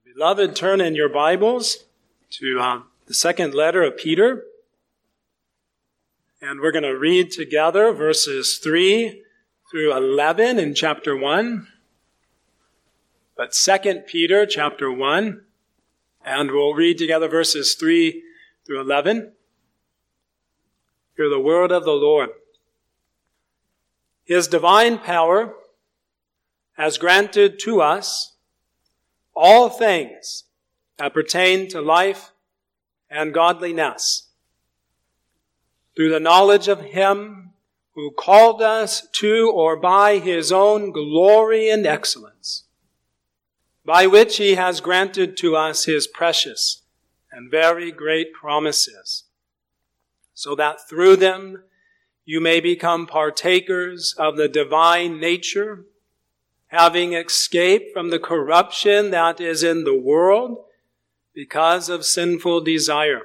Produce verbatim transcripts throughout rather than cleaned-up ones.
Beloved, turn in your Bibles to uh, the second letter of Peter. And we're going to read together verses three through eleven in chapter one. But Second Peter chapter one, and we'll read together verses three through eleven. Hear the word of the Lord. His divine power has granted to us all things that pertain to life and godliness, through the knowledge of Him who called us to or by His own glory and excellence, by which He has granted to us His precious and very great promises, so that through them you may become partakers of the divine nature, having escaped from the corruption that is in the world because of sinful desire.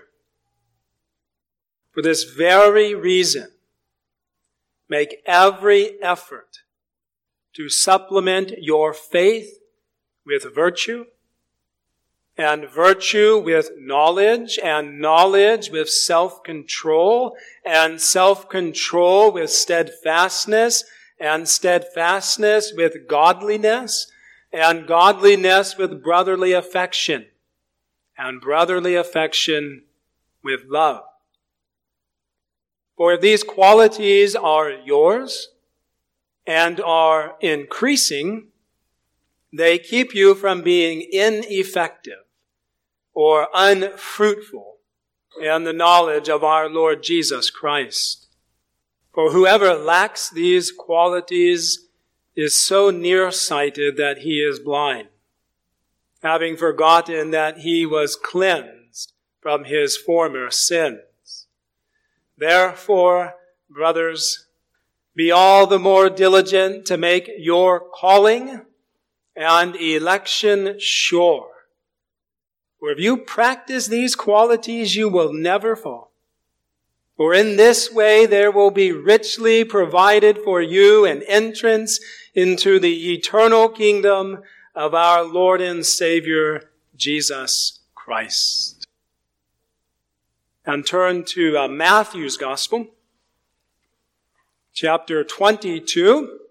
For this very reason, make every effort to supplement your faith with virtue, and virtue with knowledge, and knowledge with self-control, and self-control with steadfastness, and steadfastness with godliness, and godliness with brotherly affection, and brotherly affection with love. For if these qualities are yours and are increasing, they keep you from being ineffective or unfruitful in the knowledge of our Lord Jesus Christ. For whoever lacks these qualities is so nearsighted that he is blind, having forgotten that he was cleansed from his former sins. Therefore, brothers, be all the more diligent to make your calling and election sure. For if you practice these qualities, you will never fall. For in this way there will be richly provided for you an entrance into the eternal kingdom of our Lord and Savior, Jesus Christ. And turn to uh, Matthew's Gospel, chapter twenty-two.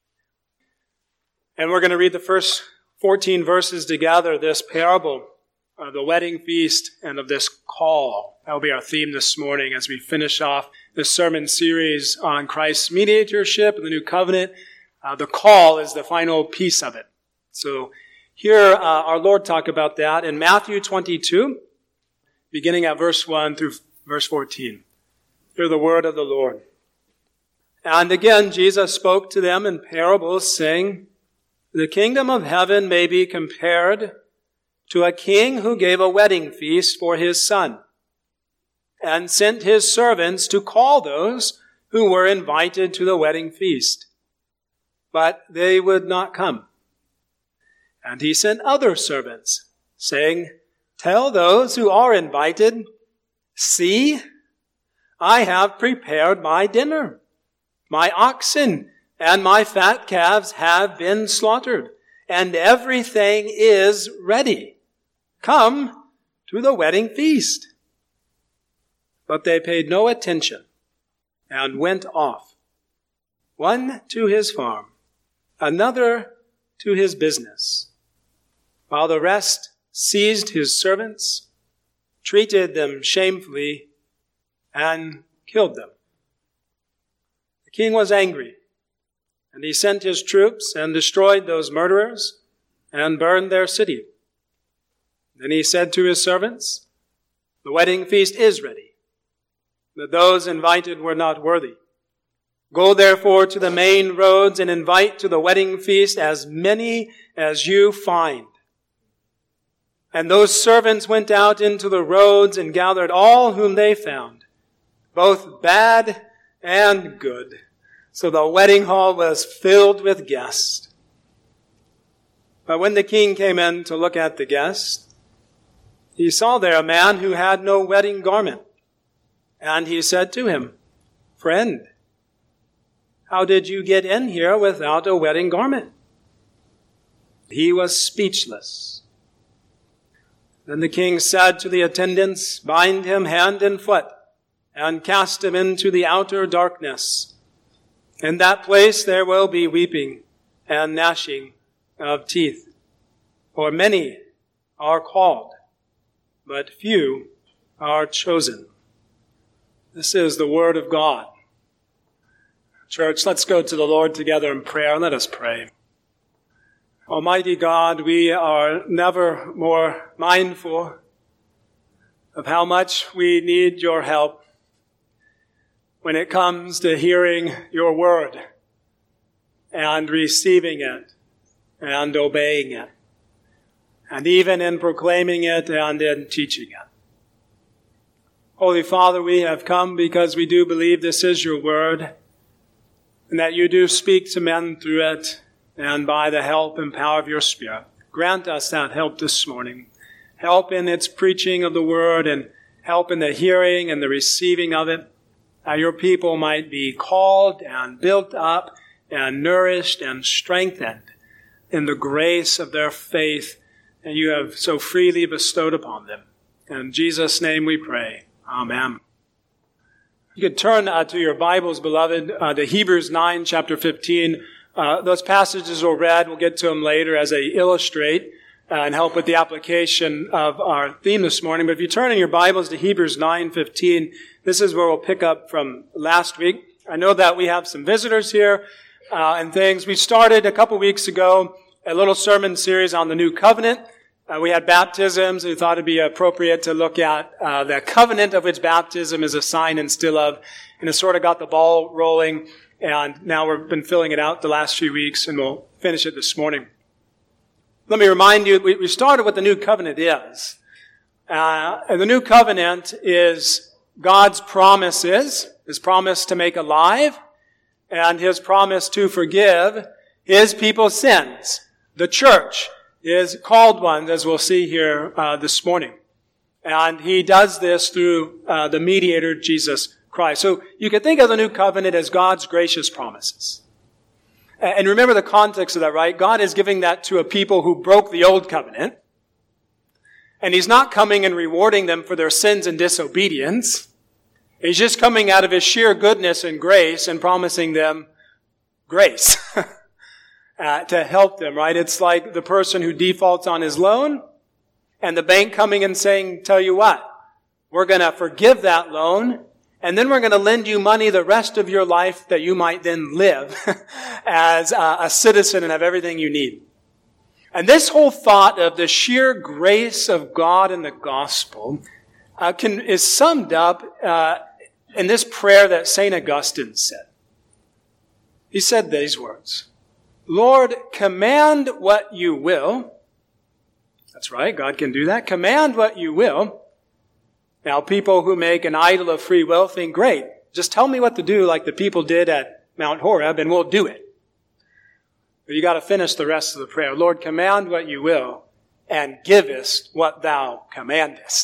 And we're going to read the first fourteen verses together, this parable of the wedding feast and of this call. That will be our theme this morning as we finish off this sermon series on Christ's mediatorship and the new covenant. Uh, the call is the final piece of it. So here uh, our Lord talk about that in Matthew twenty-two, beginning at verse one through verse fourteen. Hear the word of the Lord. And again Jesus spoke to them in parables, saying, "The kingdom of heaven may be compared to a king who gave a wedding feast for his son, and sent his servants to call those who were invited to the wedding feast. But they would not come. And he sent other servants, saying, 'Tell those who are invited, see, I have prepared my dinner. My oxen and my fat calves have been slaughtered, and everything is ready. Come to the wedding feast.' But they paid no attention and went off, one to his farm, another to his business, while the rest seized his servants, treated them shamefully, and killed them. The king was angry, and he sent his troops and destroyed those murderers and burned their city. Then he said to his servants, 'The wedding feast is ready, but those invited were not worthy. Go therefore to the main roads and invite to the wedding feast as many as you find.' And those servants went out into the roads and gathered all whom they found, both bad and good. So the wedding hall was filled with guests. But when the king came in to look at the guests, he saw there a man who had no wedding garment. And he said to him, 'Friend, how did you get in here without a wedding garment?' He was speechless. Then the king said to the attendants, "Bind him hand and foot, and cast him into the outer darkness. In that place there will be weeping and gnashing of teeth. For many are called, but few are chosen." This is the word of God. Church, let's go to the Lord together in prayer. Let us pray. Almighty God, we are never more mindful of how much we need your help when it comes to hearing your word and receiving it and obeying it, and even in proclaiming it and in teaching it. Holy Father, we have come because we do believe this is your word, and that you do speak to men through it, and by the help and power of your Spirit. Grant us that help this morning. Help in its preaching of the word, and help in the hearing and the receiving of it, that your people might be called and built up and nourished and strengthened in the grace of their faith that you have so freely bestowed upon them. In Jesus' name we pray. Amen. You could turn uh, to your Bibles, beloved, uh, to Hebrews nine, chapter fifteen. Uh, those passages were read. We'll get to them later as they illustrate uh, and help with the application of our theme this morning. But if you turn in your Bibles to Hebrews nine fifteen, this is where we'll pick up from last week. I know that we have some visitors here uh, and things. We started a couple weeks ago a little sermon series on the New Covenant. Uh, we had baptisms. We thought it'd be appropriate to look at uh, the covenant of which baptism is a sign and still of, and it sort of got the ball rolling. And now we've been filling it out the last few weeks, and we'll finish it this morning. Let me remind you, we started what the New Covenant is. Uh, and the New Covenant is God's promises, His promise to make alive, and His promise to forgive His people's sins. The church is called ones, as we'll see here uh, this morning. And He does this through uh, the mediator, Jesus Christ. So you can think of the New Covenant as God's gracious promises. And remember the context of that, right? God is giving that to a people who broke the Old Covenant. And He's not coming and rewarding them for their sins and disobedience. He's just coming out of His sheer goodness and grace and promising them grace. Uh, to help them, right? It's like the person who defaults on his loan and the bank coming and saying, tell you what, we're going to forgive that loan and then we're going to lend you money the rest of your life that you might then live as a, a citizen and have everything you need. And this whole thought of the sheer grace of God in the gospel uh, can, is summed up uh, in this prayer that Saint Augustine said. He said these words, "Lord, command what you will." That's right, God can do that. Command what you will. Now, people who make an idol of free will think, great, just tell me what to do like the people did at Mount Horeb and we'll do it. But you got to finish the rest of the prayer. "Lord, command what you will and givest what thou commandest."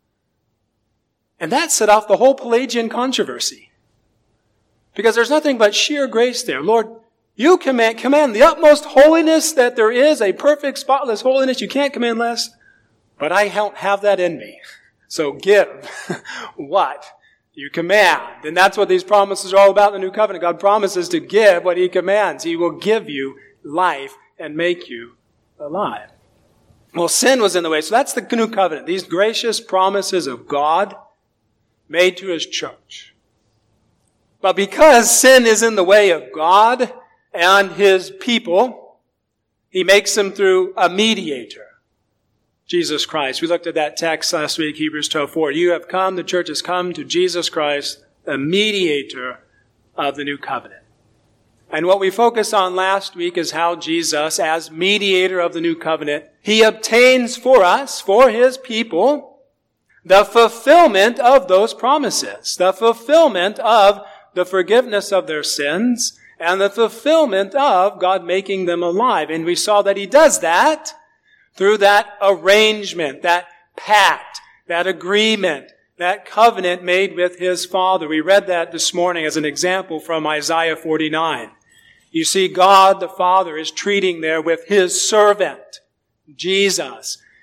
And that set off the whole Pelagian controversy. Because there's nothing but sheer grace there. Lord, you command, command the utmost holiness that there is, a perfect, spotless holiness. You can't command less. But I don't have that in me. So give what you command. And that's what these promises are all about in the New Covenant. God promises to give what He commands. He will give you life and make you alive. Well, sin was in the way. So that's the New Covenant. These gracious promises of God made to His church. But because sin is in the way of God and His people, He makes them through a mediator, Jesus Christ. We looked at that text last week, Hebrews twelve four. You have come, the church has come to Jesus Christ, the mediator of the new covenant. And what we focused on last week is how Jesus, as mediator of the new covenant, He obtains for us, for His people, the fulfillment of those promises, the fulfillment of the forgiveness of their sins, and the fulfillment of God making them alive. And we saw that He does that through that arrangement, that pact, that agreement, that covenant made with His Father. We read that this morning as an example from Isaiah forty-nine. You see, God the Father is treating there with His servant, Jesus,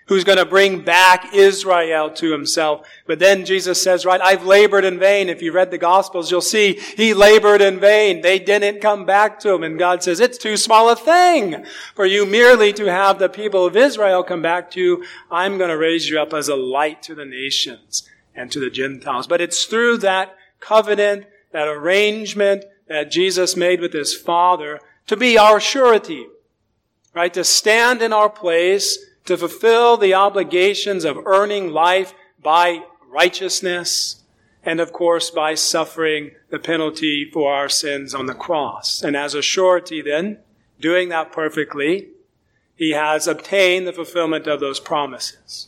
who's going to bring back Israel to himself. But then Jesus says, right, I've labored in vain. If you read the Gospels, you'll see he labored in vain. They didn't come back to him. And God says, it's too small a thing for you merely to have the people of Israel come back to you. I'm going to raise you up as a light to the nations and to the Gentiles. But it's through that covenant, that arrangement that Jesus made with his Father to be our surety, right? To stand in our place, to fulfill the obligations of earning life by righteousness, and of course by suffering the penalty for our sins on the cross. And as a surety then, doing that perfectly, he has obtained the fulfillment of those promises.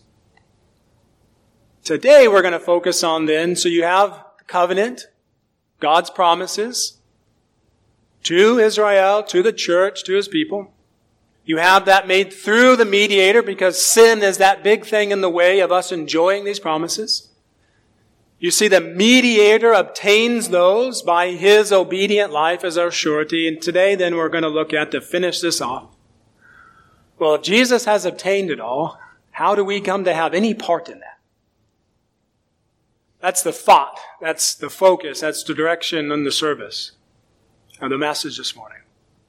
Today we're going to focus on then, so you have the covenant, God's promises to Israel, to the church, to his people. You have that made through the mediator because sin is that big thing in the way of us enjoying these promises. You see, the mediator obtains those by his obedient life as our surety. And today then we're going to look at, to finish this off, well, if Jesus has obtained it all, how do we come to have any part in that? That's the thought. That's the focus. That's the direction in the service of the message this morning.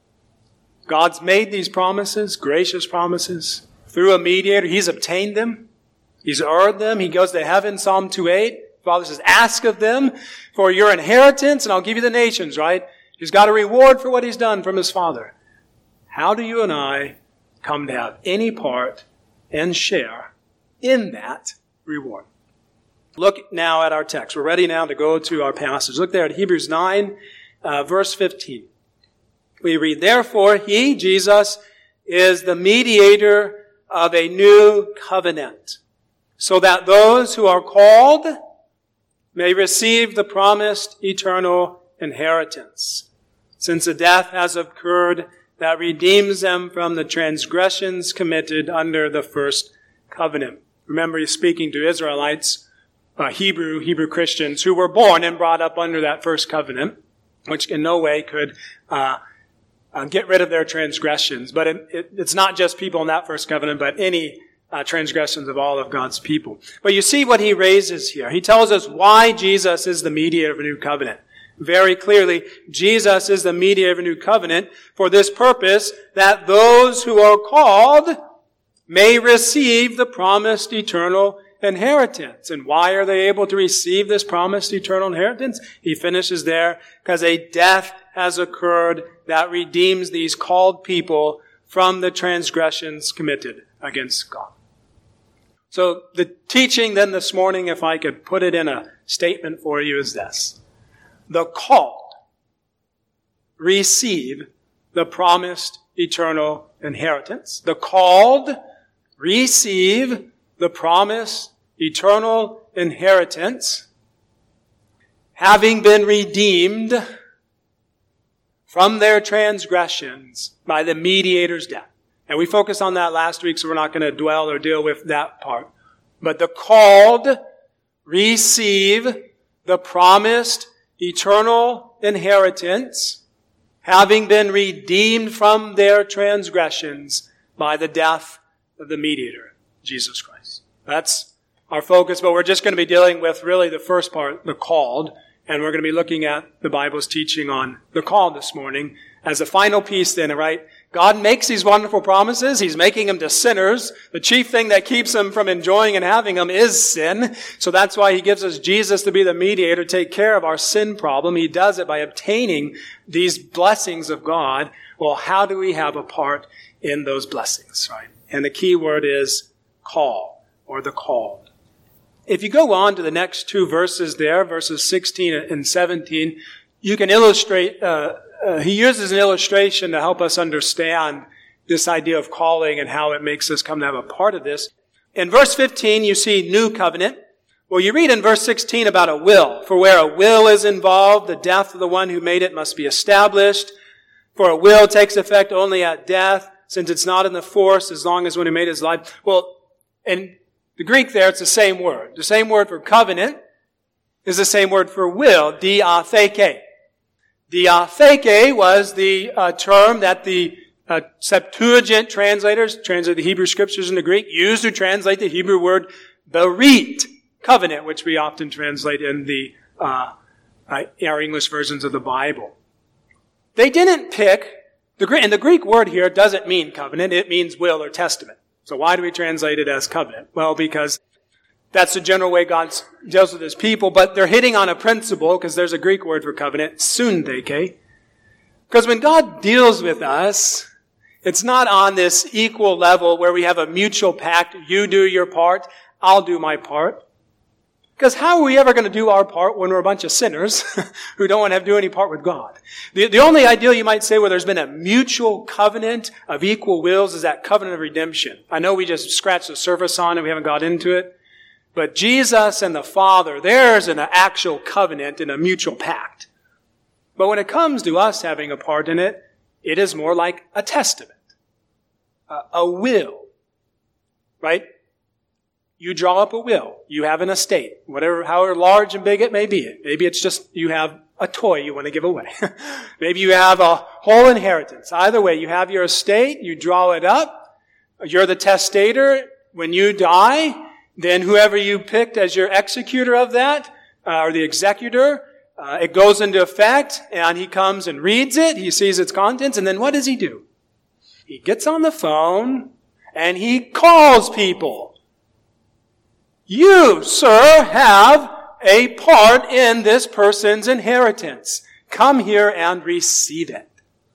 God's made these promises, gracious promises, through a mediator. He's obtained them. He's earned them. He goes to heaven, Psalm two eight. Father says, ask of them for your inheritance, and I'll give you the nations, right? He's got a reward for what he's done from his Father. How do you and I come to have any part and share in that reward? Look now at our text. We're ready now to go to our passage. Look there at Hebrews nine, uh, verse fifteen. We read, therefore, he, Jesus, is the mediator of a new covenant, so that those who are called may receive the promised eternal inheritance, since a death has occurred that redeems them from the transgressions committed under the first covenant. Remember, he's speaking to Israelites, uh, Hebrew, Hebrew Christians, who were born and brought up under that first covenant, which in no way could uh, uh, get rid of their transgressions. But it, it, it's not just people in that first covenant, but any uh, transgressions of all of God's people. But you see what he raises here. He tells us why Jesus is the mediator of a new covenant. Very clearly, Jesus is the mediator of a new covenant for this purpose, that those who are called may receive the promised eternal inheritance. And why are they able to receive this promised eternal inheritance? He finishes there, because a death has occurred that redeems these called people from the transgressions committed against God. So the teaching then this morning, if I could put it in a statement for you, is this. The called receive the promised eternal inheritance. The called receive the promised eternal inheritance, having been redeemed from their transgressions by the mediator's death. And we focused on that last week, so we're not going to dwell or deal with that part. But the called receive the promised eternal inheritance, having been redeemed from their transgressions by the death of the mediator, Jesus Christ. That's our focus, but we're just going to be dealing with really the first part, the called, and we're going to be looking at the Bible's teaching on the called this morning as the final piece then, right? God makes these wonderful promises. He's making them to sinners. The chief thing that keeps them from enjoying and having them is sin. So that's why he gives us Jesus to be the mediator, to take care of our sin problem. He does it by obtaining these blessings of God. Well, how do we have a part in those blessings, right? And the key word is call, or the called. If you go on to the next two verses there, verses sixteen and seventeen, you can illustrate, uh, uh, he uses an illustration to help us understand this idea of calling and how it makes us come to have a part of this. In verse fifteen, you see new covenant. Well, you read in verse sixteen about a will. For where a will is involved, the death of the one who made it must be established. For a will takes effect only at death, since it's not in the force as long as when he made his life. Well, in the Greek there, it's the same word. The same word for covenant is the same word for will, diatheke. Diatheke was the uh, term that the uh, Septuagint translators, translate the Hebrew scriptures into Greek, used to translate the Hebrew word berit, covenant, which we often translate in the uh, uh, our English versions of the Bible. They didn't pick, the and the Greek word here doesn't mean covenant, it means will or testament. So why do we translate it as covenant? Well, because that's the general way God deals with his people, but they're hitting on a principle, because there's a Greek word for covenant, suntheke. Because when God deals with us, it's not on this equal level where we have a mutual pact, you do your part, I'll do my part. Because how are we ever going to do our part when we're a bunch of sinners who don't want to have to do any part with God? The, the only ideal you might say where there's been a mutual covenant of equal wills is that covenant of redemption. I know we just scratched the surface on it, we haven't got into it. But Jesus and the Father, there's an actual covenant and a mutual pact. But when it comes to us having a part in it, it is more like a testament, a, a will, right? You draw up a will. You have an estate, whatever, however large and big it may be. Maybe it's just you have a toy you want to give away. Maybe you have a whole inheritance. Either way, you have your estate, you draw it up, you're the testator. When you die, then whoever you picked as your executor of that, uh, or the executor, uh, it goes into effect, and he comes and reads it, he sees its contents, and then what does he do? He gets on the phone, and he calls people. You, sir, have a part in this person's inheritance. Come here and receive it.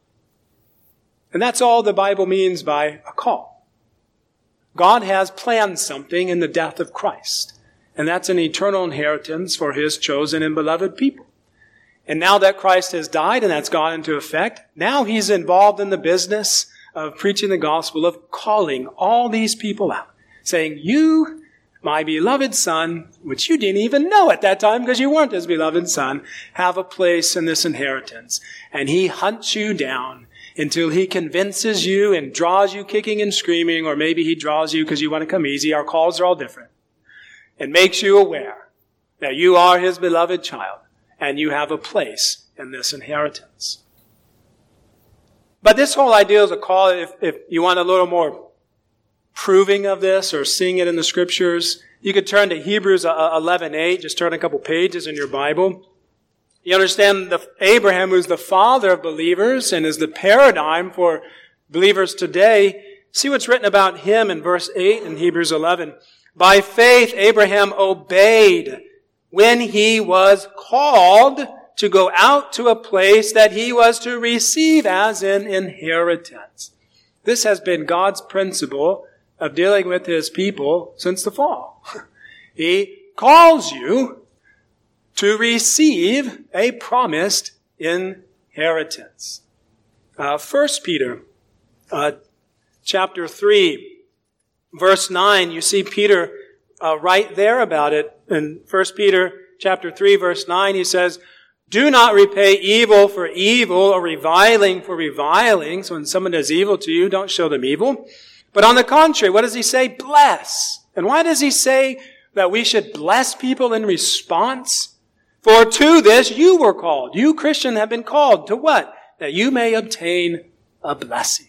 And that's all the Bible means by a call. God has planned something in the death of Christ, and that's an eternal inheritance for his chosen and beloved people. And now that Christ has died and that's gone into effect, now he's involved in the business of preaching the gospel, of calling all these people out, saying, you, my beloved son, which you didn't even know at that time because you weren't his beloved son, have a place in this inheritance. And he hunts you down until he convinces you and draws you kicking and screaming, or maybe he draws you because you want to come easy. Our calls are all different. And makes you aware that you are his beloved child and you have a place in this inheritance. But this whole idea is a call, if, if you want a little more proving of this or seeing it in the scriptures, you could turn to Hebrews eleven eight. Just turn a couple pages in your Bible. You understand the Abraham, who's the father of believers and is the paradigm for believers today. See what's written about him in verse eight in Hebrews eleven. By faith, Abraham obeyed when he was called to go out to a place that he was to receive as an inheritance. This has been God's principle of dealing with his people since the fall. He calls you to receive a promised inheritance. Uh, First Peter, uh, chapter three, verse nine, you see Peter uh, right there about it. In First Peter chapter three, verse nine, he says, do not repay evil for evil or reviling for reviling. So when someone does evil to you, don't show them evil. But on the contrary, what does he say? Bless. And why does he say that we should bless people in response? For to this you were called. You, Christian, have been called to what? That you may obtain a blessing.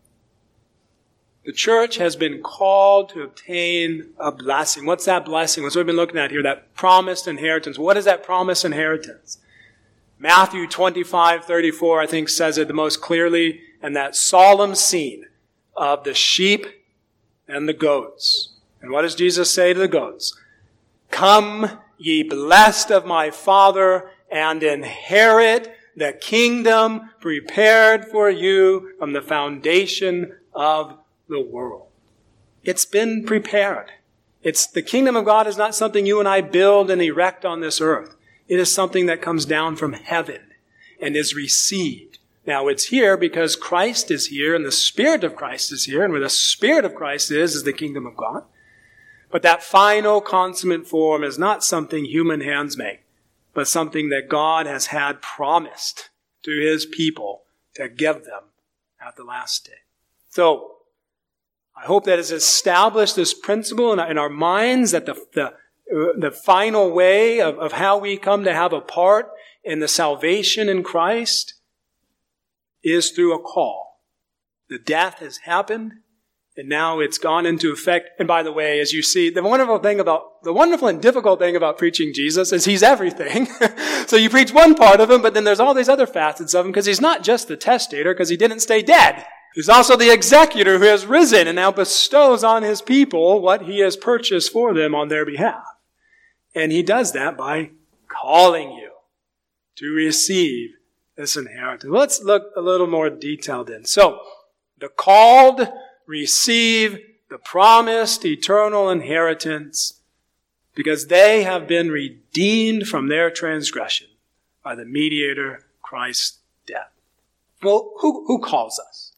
The church has been called to obtain a blessing. What's that blessing? What's what we've been looking at here? That promised inheritance. What is that promised inheritance? Matthew twenty-five thirty-four, I think, says it the most clearly in that solemn scene of the sheep and the goats. And what does Jesus say to the goats? Come, ye blessed of my Father, and inherit the kingdom prepared for you from the foundation of the world. It's been prepared. It's the kingdom of God is not something you and I build and erect on this earth. It is something that comes down from heaven and is received. Now it's here because Christ is here and the Spirit of Christ is here, and where the Spirit of Christ is, is the kingdom of God. But that final consummate form is not something human hands make, but something that God has had promised to his people to give them at the last day. So, I hope that has established this principle in our, in our minds that the, the, the final way of, of how we come to have a part in the salvation in Christ is through a call. The death has happened, and now it's gone into effect. And by the way, as you see, the wonderful thing about, the wonderful and difficult thing about preaching Jesus is he's everything. So you preach one part of him, but then there's all these other facets of him, because he's not just the testator, because he didn't stay dead. He's also the executor who has risen and now bestows on his people what he has purchased for them on their behalf. And he does that by calling you to receive this inheritance. Let's look a little more detailed in. So, the called receive the promised eternal inheritance because they have been redeemed from their transgression by the mediator, Christ's death. Well, who, who calls us?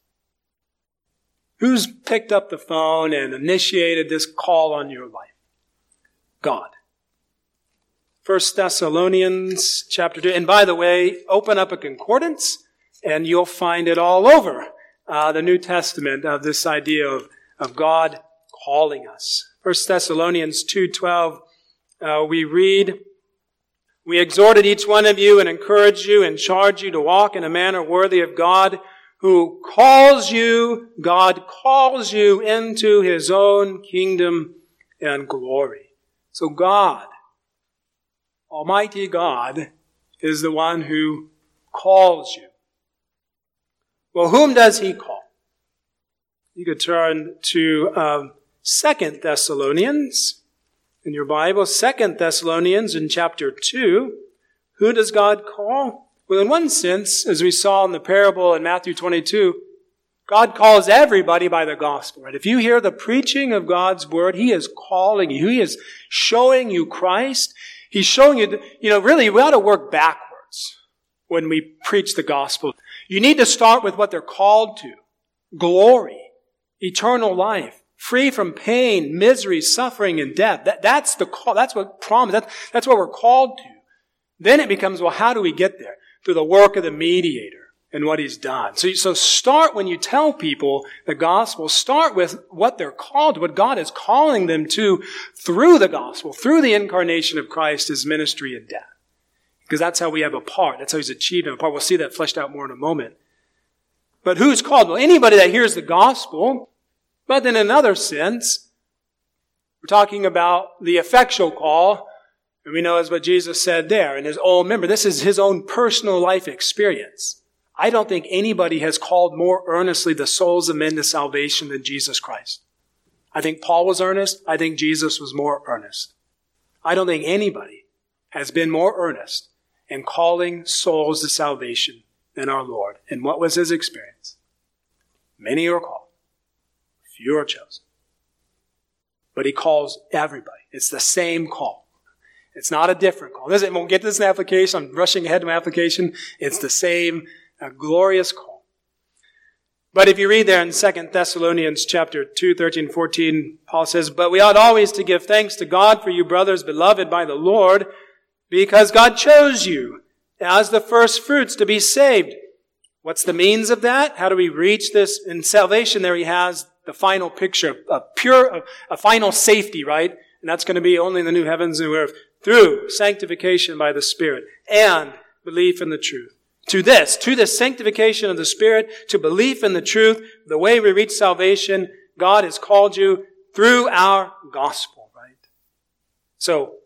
Who's picked up the phone and initiated this call on your life? God. First Thessalonians chapter two. And by the way, open up a concordance and you'll find it all over uh, the New Testament of this idea of, of God calling us. First Thessalonians two twelve, uh, we read, "We exhorted each one of you and encourage you and charge you to walk in a manner worthy of God, who calls you, God calls you into his own kingdom and glory." So God, Almighty God, is the one who calls you. Well, whom does he call? You could turn to um, Second Thessalonians in your Bible. Second Thessalonians in chapter two. Who does God call? Well, in one sense, as we saw in the parable in Matthew twenty-two, God calls everybody by the gospel. Right? If you hear the preaching of God's word, he is calling you. He is showing you Christ. He's showing you, you know, really, we ought to work backwards when we preach the gospel. You need to start with what they're called to. Glory, eternal life, free from pain, misery, suffering, and death. That, that's the call. That's what promise. That, that's what we're called to. Then it becomes, well, how do we get there? Through the work of the mediator and what he's done. So, so start when you tell people the gospel, start with what they're called, what God is calling them to through the gospel, through the incarnation of Christ, his ministry and death. Because that's how we have a part. That's how he's achieved a part. We'll see that fleshed out more in a moment. But who's called? Well, anybody that hears the gospel. But in another sense, we're talking about the effectual call. And we know as what Jesus said there in his own, remember, this is his own personal life experience. I don't think anybody has called more earnestly the souls of men to salvation than Jesus Christ. I think Paul was earnest. I think Jesus was more earnest. I don't think anybody has been more earnest in calling souls to salvation than our Lord. And what was his experience? Many are called. Few are chosen. But he calls everybody. It's the same call. It's not a different call. This, we'll get this in application. I'm rushing ahead to my application. It's the same a glorious call. But if you read there in Second Thessalonians chapter two, thirteen, fourteen, Paul says, "But we ought always to give thanks to God for you, brothers, beloved by the Lord, because God chose you as the first fruits to be saved." What's the means of that? How do we reach this? In salvation, there he has the final picture of pure, of a final safety, right? And that's going to be only in the new heavens and new earth through sanctification by the Spirit and belief in the truth. To this, to this sanctification of the Spirit, to belief in the truth, the way we reach salvation, God has called you through our gospel, right? So,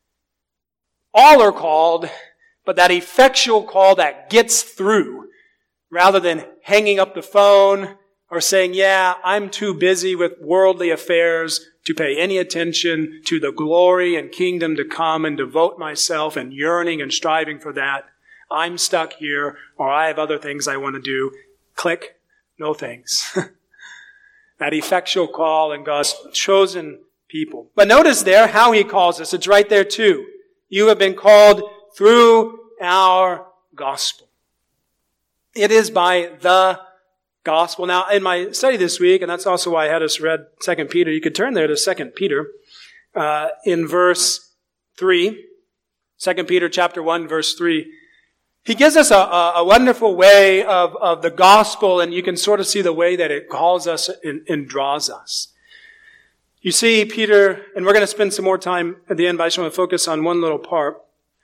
all are called, but that effectual call that gets through, rather than hanging up the phone or saying, yeah, I'm too busy with worldly affairs to pay any attention to the glory and kingdom to come and devote myself and yearning and striving for that. I'm stuck here, or I have other things I want to do. Click. No thanks. That effectual call and God's chosen people. But notice there how he calls us. It's right there too. You have been called through our gospel. It is by the gospel. Now, in my study this week, and that's also why I had us read Second Peter, you could turn there to Second Peter uh, in verse three. Second Peter chapter one, verse three. He gives us a, a, a wonderful way of, of the gospel, and you can sort of see the way that it calls us and, and draws us. You see, Peter, and we're going to spend some more time at the end, but I just want to focus on one little part.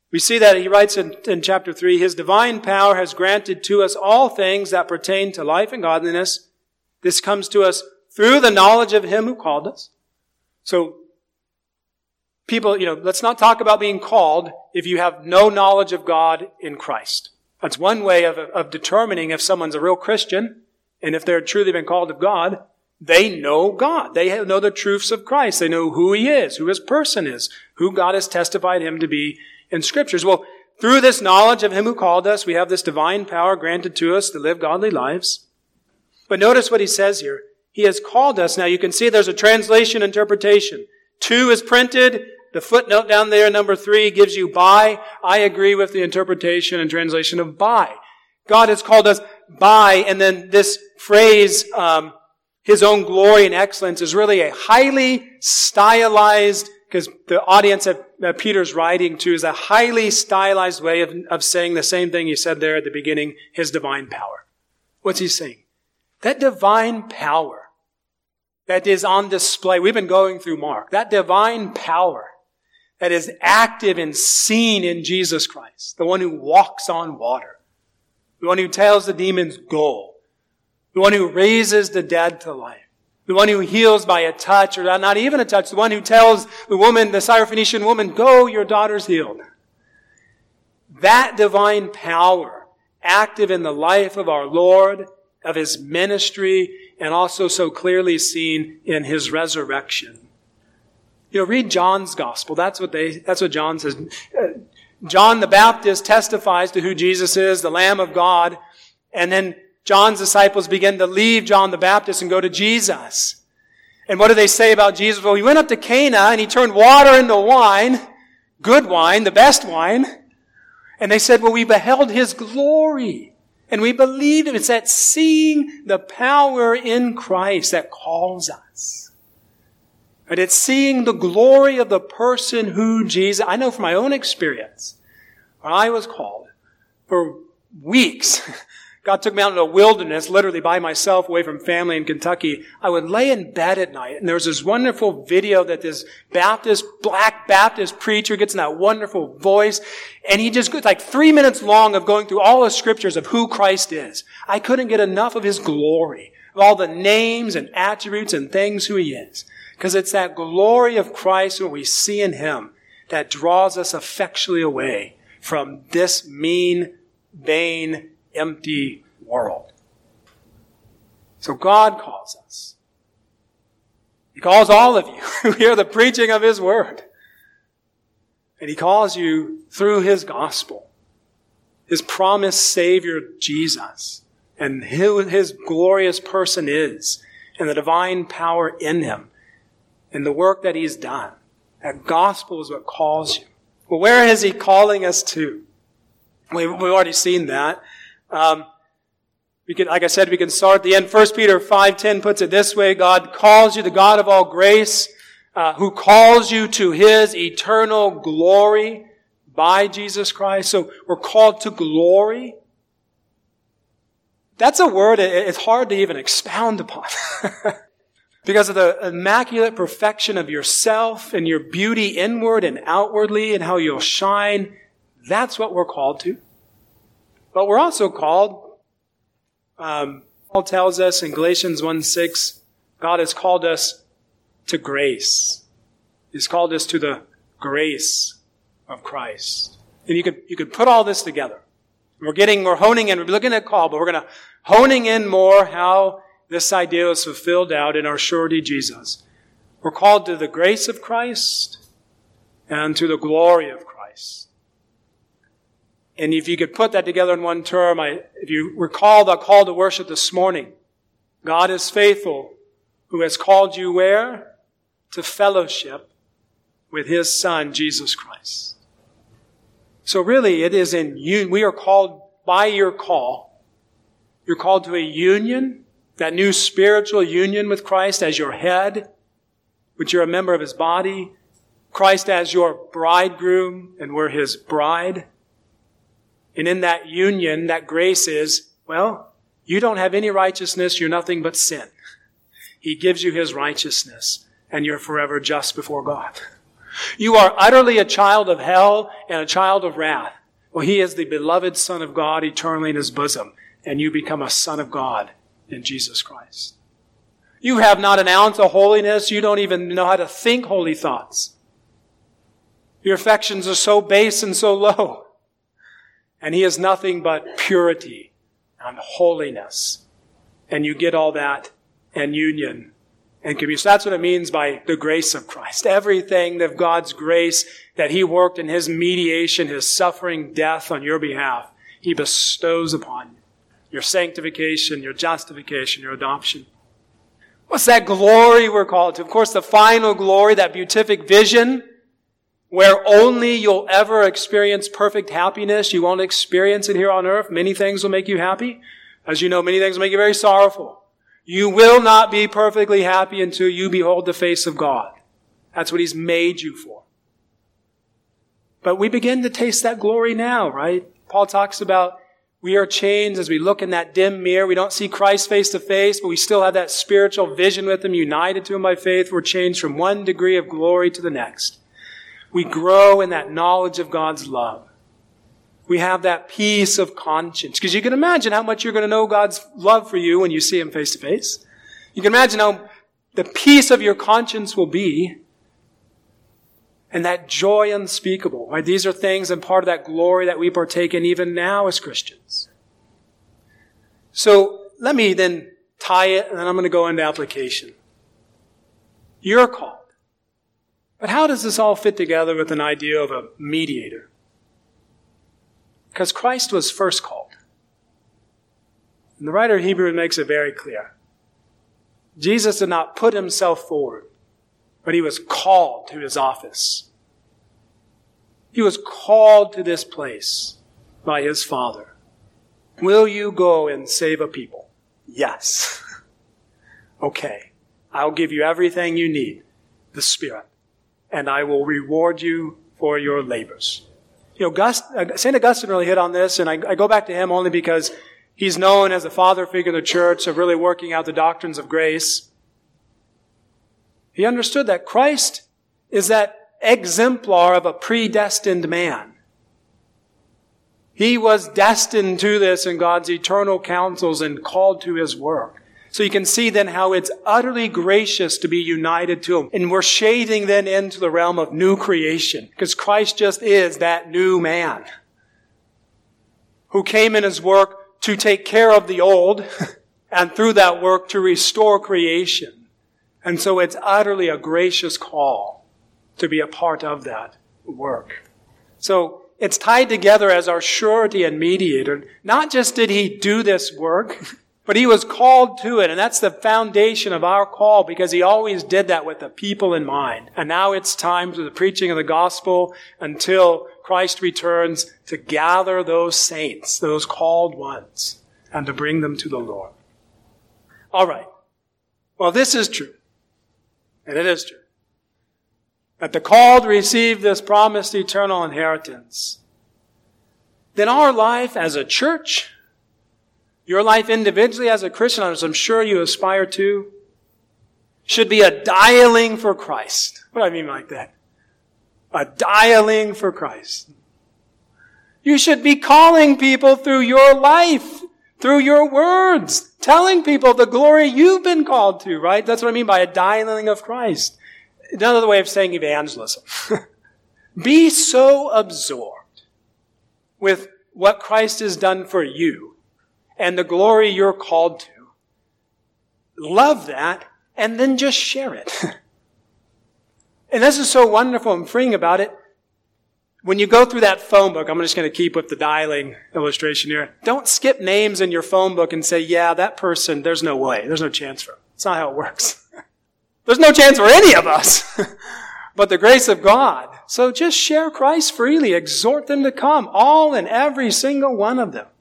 We see that he writes in, in chapter three, his divine power has granted to us all things that pertain to life and godliness. This comes to us through the knowledge of him who called us. So, people, you know, let's not talk about being called if you have no knowledge of God in Christ. That's one way of, of determining if someone's a real Christian and if they're truly been called of God. They know God. They know the truths of Christ. They know who he is, who his person is, who God has testified him to be in Scriptures. Well, through this knowledge of him who called us, we have this divine power granted to us to live godly lives. But notice what he says here. He has called us. Now you can see there's a translation interpretation. Two is printed. The footnote down there, number three, gives you by. I agree with the interpretation and translation of by. God has called us by, and then this phrase, um, his own glory and excellence, is really a highly stylized, because the audience that, that Peter's writing to is a highly stylized way of, of saying the same thing he said there at the beginning, his divine power. What's he saying? That divine power that is on display. We've been going through Mark. That divine power that is active and seen in Jesus Christ, the one who walks on water, the one who tells the demons, go, the one who raises the dead to life, the one who heals by a touch, or not even a touch, the one who tells the woman, the Syrophoenician woman, go, your daughter's healed. That divine power, active in the life of our Lord, of his ministry, and also so clearly seen in his resurrection. You know, read John's gospel. That's what they, that's what John says. Uh, John the Baptist testifies to who Jesus is, the Lamb of God. And then John's disciples begin to leave John the Baptist and go to Jesus. And what do they say about Jesus? Well, he went up to Cana and he turned water into wine, good wine, the best wine. And they said, well, we beheld his glory. And we believed him. It's that seeing the power in Christ that calls us. But it's seeing the glory of the person who Jesus, I know from my own experience, when I was called for weeks, God took me out in the wilderness, literally by myself, away from family in Kentucky. I would lay in bed at night, and there was this wonderful video that this Baptist, black Baptist preacher gets in that wonderful voice, and he just goes like three minutes long of going through all the scriptures of who Christ is. I couldn't get enough of his glory, of all the names and attributes and things who he is. Because it's that glory of Christ, what we see in him, that draws us effectually away from this mean, vain, empty world. So God calls us. He calls all of you who hear the preaching of his word. And he calls you through his gospel, his promised Savior, Jesus, and who his glorious person is, and the divine power in him, and the work that he's done. That gospel is what calls you. Well, where is he calling us to? We, we've already seen that. Um, we can, like I said, we can start at the end. First Peter five ten puts it this way: God calls you, the God of all grace, uh, who calls you to his eternal glory by Jesus Christ. So we're called to glory. That's a word it's hard to even expound upon. Because of the immaculate perfection of yourself and your beauty inward and outwardly and how you'll shine, that's what we're called to. But we're also called, um, Paul tells us in Galatians one six, God has called us to grace. He's called us to the grace of Christ. And you could, you could put all this together. We're getting, we're honing in, we're looking at call, but we're going to honing in more how this idea is fulfilled out in our surety Jesus. We're called to the grace of Christ and to the glory of Christ. And if you could put that together in one term, I, if you recall the call to worship this morning, God is faithful, who has called you where? To fellowship with his Son, Jesus Christ. So really, it is in union. We are called by your call. You're called to a union, that new spiritual union with Christ as your head, which you're a member of his body, Christ as your bridegroom, and we're his bride. And in that union, that grace is, well, you don't have any righteousness, you're nothing but sin. He gives you his righteousness, and you're forever just before God. You are utterly a child of hell and a child of wrath. Well, he is the beloved Son of God eternally in his bosom, and you become a son of God in Jesus Christ. You have not an ounce of holiness. You don't even know how to think holy thoughts. Your affections are so base and so low. And he is nothing but purity and holiness. And you get all that and union and communion. So that's what it means by the grace of Christ. Everything of God's grace that he worked in his mediation, his suffering death on your behalf, he bestows upon you. Your sanctification, your justification, your adoption. What's that glory we're called to? Of course, the final glory, that beatific vision, where only you'll ever experience perfect happiness. You won't experience it here on earth. Many things will make you happy. As you know, many things will make you very sorrowful. You will not be perfectly happy until you behold the face of God. That's what he's made you for. But we begin to taste that glory now, right? Paul talks about we are changed as we look in that dim mirror. We don't see Christ face to face, but we still have that spiritual vision with him, united to him by faith. We're changed from one degree of glory to the next. We grow in that knowledge of God's love. We have that peace of conscience. Because you can imagine how much you're going to know God's love for you when you see him face to face. You can imagine how the peace of your conscience will be. And that joy unspeakable. Right? These are things and part of that glory that we partake in even now as Christians. So let me then tie it, and then I'm going to go into application. You're called. But how does this all fit together with an idea of a mediator? Because Christ was first called. And the writer of Hebrews makes it very clear. Jesus did not put himself forward, but he was called to his office. He was called to this place by his Father. Will you go and save a people? Yes. Okay. I'll give you everything you need. The Spirit. And I will reward you for your labors. You know, August, Saint Augustine really hit on this, and I, I go back to him only because he's known as the father figure of the church of really working out the doctrines of grace. He understood that Christ is that exemplar of a predestined man. He was destined to this in God's eternal counsels and called to his work. So you can see then how it's utterly gracious to be united to him. And we're shading then into the realm of new creation. Because Christ just is that new man. Who came in his work to take care of the old. And through that work to restore creation. And so it's utterly a gracious call to be a part of that work. So it's tied together as our surety and mediator. Not just did he do this work, but he was called to it, and that's the foundation of our call because he always did that with the people in mind. And now it's time for the preaching of the gospel until Christ returns to gather those saints, those called ones, and to bring them to the Lord. All right. Well, this is true, and it is true, that the called receive this promised eternal inheritance. Then our life as a church, your life individually as a Christian, as I'm sure you aspire to, should be a dialing for Christ. What do I mean like that? A dialing for Christ. You should be calling people through your life, through your words, telling people the glory you've been called to, right? That's what I mean by a dialing of Christ. Another way of saying evangelism. Be so absorbed with what Christ has done for you and the glory you're called to. Love that, and then just share it. And this is so wonderful and freeing about it. When you go through that phone book, I'm just going to keep with the dialing illustration here. Don't skip names in your phone book and say, yeah, that person, there's no way. There's no chance for him. It's not how it works. There's no chance for any of us. But the grace of God. So just share Christ freely. Exhort them to come. All and every single one of them.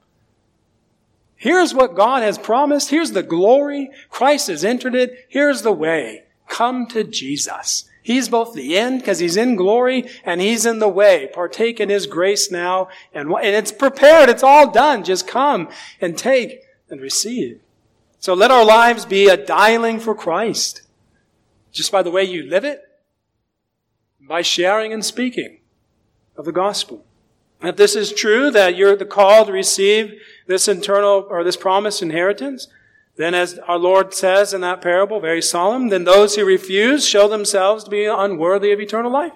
Here's what God has promised. Here's the glory. Christ has entered it. Here's the way. Come to Jesus. He's both the end because he's in glory and he's in the way. Partake in his grace now. And, and it's prepared. It's all done. Just come and take and receive. So let our lives be a dialing for Christ. Just by the way you live it. by sharing and speaking of the gospel. If this is true, that you're the call to receive this eternal or this promised inheritance, then as our Lord says in that parable, very solemn, then those who refuse show themselves to be unworthy of eternal life.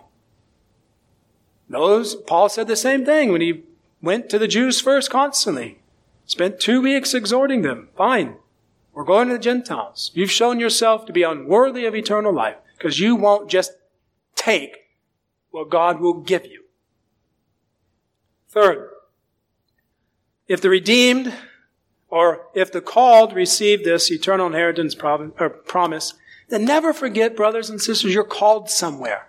Those, Paul said the same thing when he went to the Jews first constantly. Spent two weeks exhorting them. Fine. We're going to the Gentiles. You've shown yourself to be unworthy of eternal life because you won't just take what God will give you. Third, if the redeemed or if the called receive this eternal inheritance promise, then never forget, brothers and sisters, you're called somewhere.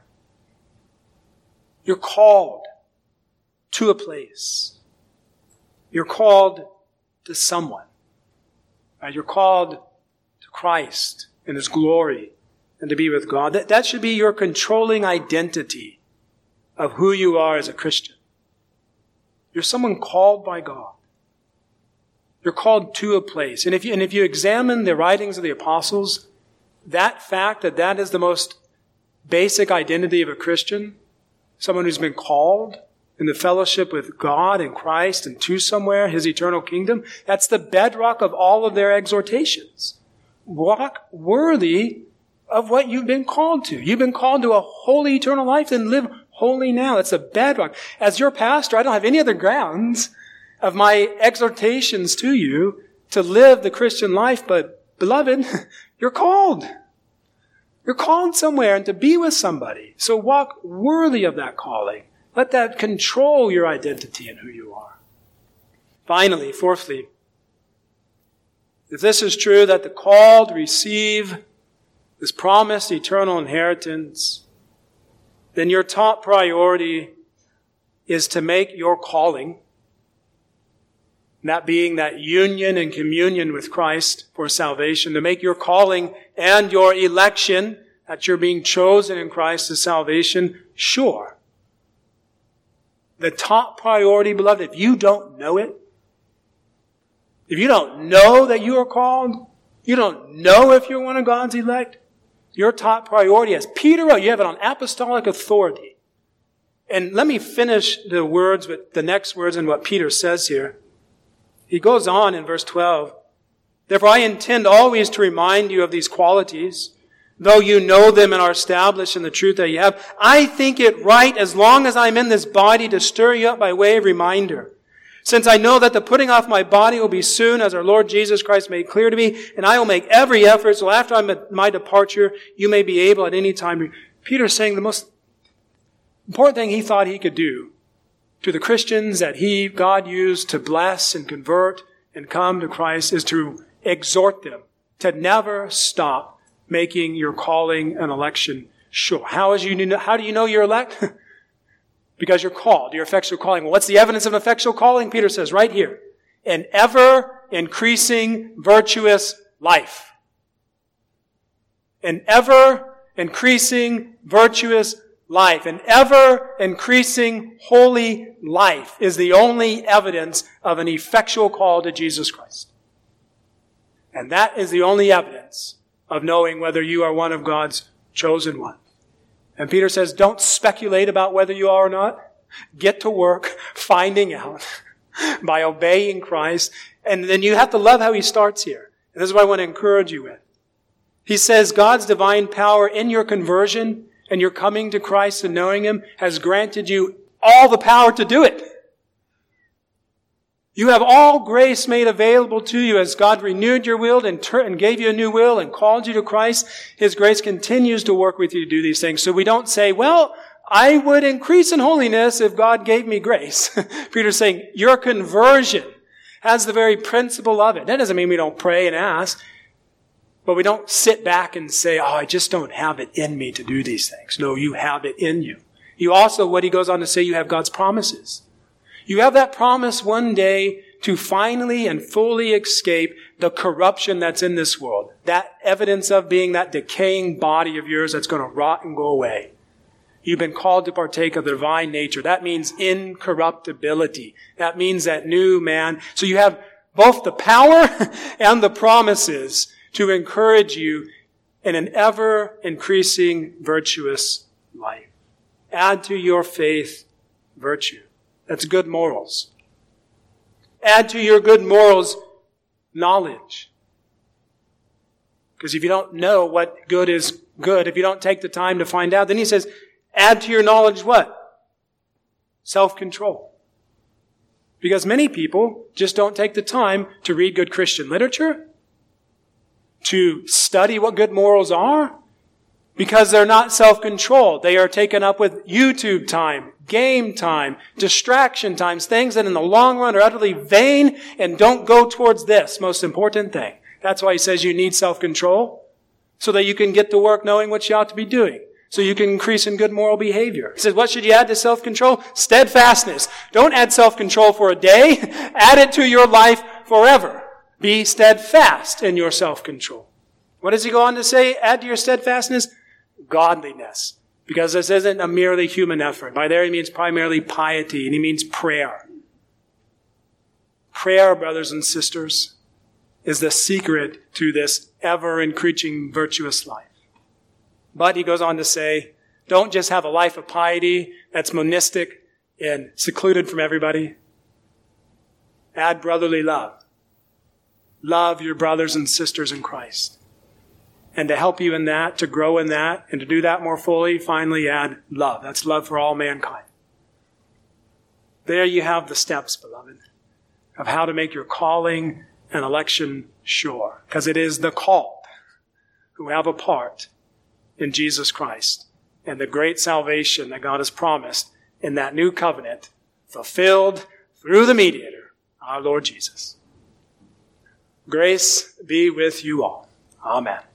You're called to a place. You're called to someone. You're called to Christ and His glory and to be with God. That, that should be your controlling identity of who you are as a Christian. You're someone called by God. You're called to a place. And if you, and if you examine the writings of the apostles, that fact that that is the most basic identity of a Christian, someone who's been called in the fellowship with God and Christ and to somewhere, His eternal kingdom, that's the bedrock of all of their exhortations. Walk worthy of what you've been called to. You've been called to a holy eternal life, then live holy now. It's the bedrock. As your pastor, I don't have any other grounds of my exhortations to you to live the Christian life, but beloved, you're called. You're called somewhere and to be with somebody. So walk worthy of that calling. Let that control your identity and who you are. Finally, fourthly, if this is true that the called receive this promised eternal inheritance, then your top priority is to make your calling, that being that union and communion with Christ for salvation, to make your calling and your election, that you're being chosen in Christ to salvation, sure. The top priority, beloved, if you don't know it, if you don't know that you are called, you don't know if you're one of God's elect, your top priority, as Peter wrote, you have it on apostolic authority. And let me finish the words with the next words and what Peter says here. He goes on in verse twelve. Therefore I intend always to remind you of these qualities, though you know them and are established in the truth that you have. I think it right, as long as I'm in this body, to stir you up by way of reminder. Since I know that the putting off my body will be soon, as our Lord Jesus Christ made clear to me, and I will make every effort, so after my departure, you may be able at any time. Peter's saying the most important thing he thought he could do to the Christians that he, God used to bless and convert and come to Christ is to exhort them to never stop making your calling and election sure. How is you? How do you know you're elect? Because you're called. Your effectual calling. Well, what's the evidence of an effectual calling? Peter says right here, an ever-increasing virtuous life. An ever-increasing virtuous life. An ever-increasing holy life is the only evidence of an effectual call to Jesus Christ. And that is the only evidence of knowing whether you are one of God's chosen ones. And Peter says, don't speculate about whether you are or not. Get to work finding out by obeying Christ. And then you have to love how he starts here. And this is what I want to encourage you with. He says God's divine power in your conversion and your coming to Christ and knowing Him has granted you all the power to do it. You have all grace made available to you as God renewed your will and, ter- and gave you a new will and called you to Christ. His grace continues to work with you to do these things. So we don't say, well, I would increase in holiness if God gave me grace. Peter's saying your conversion has the very principle of it. That doesn't mean we don't pray and ask, but we don't sit back and say, oh, I just don't have it in me to do these things. No, you have it in you. You also, what he goes on to say, you have God's promises. You have that promise one day to finally and fully escape the corruption that's in this world. That evidence of being that decaying body of yours that's going to rot and go away. You've been called to partake of the divine nature. That means incorruptibility. That means that new man. So you have both the power and the promises to encourage you in an ever-increasing virtuous life. add to your faith virtue. That's good morals. Add to your good morals knowledge. Because if you don't know what good is good, if you don't take the time to find out, then he says, add to your knowledge what? Self-control. Because many people just don't take the time to read good Christian literature, to study what good morals are, because they're not self-controlled. They are taken up with YouTube time, game time, distraction times, things that in the long run are utterly vain and don't go towards this most important thing. That's why he says you need self-control, so that you can get to work knowing what you ought to be doing, so you can increase in good moral behavior. He says, what should you add to self-control? Steadfastness. Don't add self-control for a day. Add it to your life forever. Be steadfast in your self-control. What does he go on to say? Add to your steadfastness godliness. Because this isn't a merely human effort. By there he means primarily piety, and he means prayer. Prayer, brothers and sisters, is the secret to this ever-increasing virtuous life. But he goes on to say, don't just have a life of piety that's monistic and secluded from everybody. Add brotherly love. Love your brothers and sisters in Christ. And to help you in that, to grow in that, and to do that more fully, finally add love. That's love for all mankind. There you have the steps, beloved, of how to make your calling and election sure. Because it is the called who have a part in Jesus Christ and the great salvation that God has promised in that new covenant, fulfilled through the mediator, our Lord Jesus. Grace be with you all. Amen.